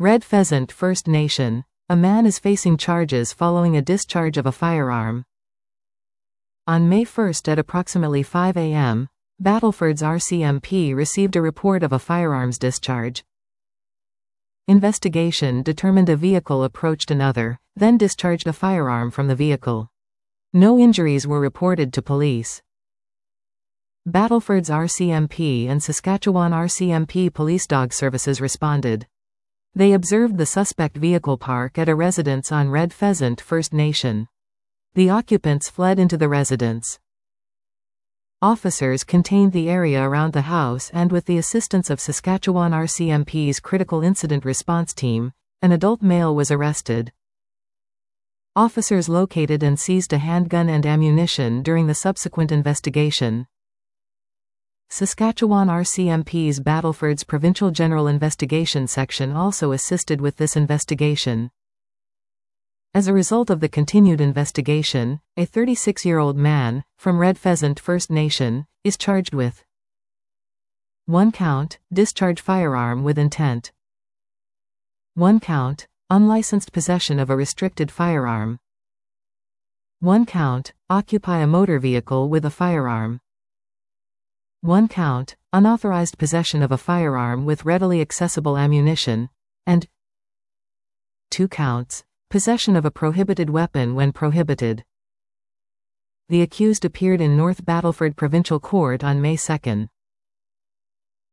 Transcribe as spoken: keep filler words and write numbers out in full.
Red Pheasant First Nation. A man is facing charges following a discharge of a firearm. On May first at approximately five a m, Battleford's R C M P received a report of a firearms discharge. Investigation determined a vehicle approached another, then discharged a firearm from the vehicle. No injuries were reported to police. Battleford's R C M P and Saskatchewan R C M P police dog services responded. They observed the suspect vehicle park at a residence on Red Pheasant First Nation. The occupants fled into the residence. Officers contained the area around the house and with the assistance of Saskatchewan R C M P's Critical Incident Response Team, an adult male was arrested. Officers located and seized a handgun and ammunition during the subsequent investigation. Saskatchewan R C M P's Battleford's Provincial General Investigation Section also assisted with this investigation. As a result of the continued investigation, a thirty-six-year-old man, from Red Pheasant First Nation, is charged with one count, discharge firearm with intent. one count, unlicensed possession of a restricted firearm. one count, occupy a motor vehicle with a firearm. one count, unauthorized possession of a firearm with readily accessible ammunition, and two counts, possession of a prohibited weapon when prohibited. The accused appeared in North Battleford Provincial Court on May second.